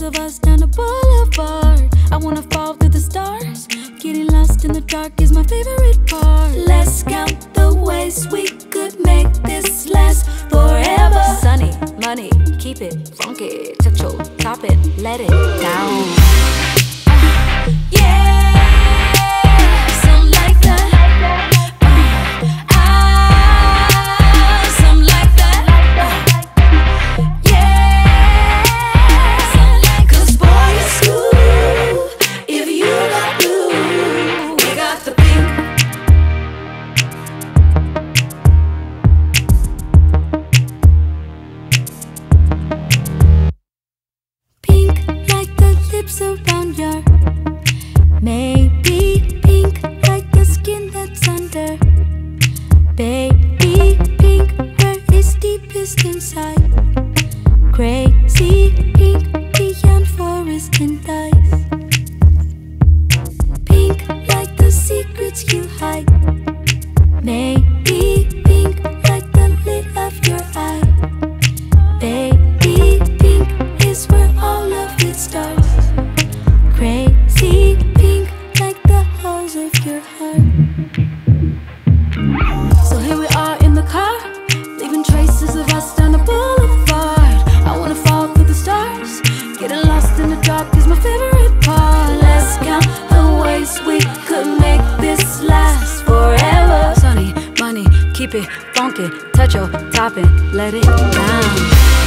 traces of us down the boulevard. I wanna fall through the stars. Getting lost in the dark is my favorite part. Let's count the ways we could make this last forever. Sunny, money, keep it funky. Touch your top it, let it down. Yeah, something like that. Something like that. Yeah, cause boy, it's cool if you got blue. We got the pink. Pink like the lips around your, maybe pink like the skin that's under. Baby pink where it's deepest inside. Crazy pink beyond forest and ice. Pink like the secrets you hide. Maybe pink like the lid of your eye. Baby pink is where all of it starts. Crazy pink like the holes of your heart. So here we are in the car, leaving traces of us down the boulevard. I wanna fall through the stars. Getting lost in the dark is my favorite part. Let's count the ways we could make this last forever. Sunny, money, keep it funky. Touch your top and let it down.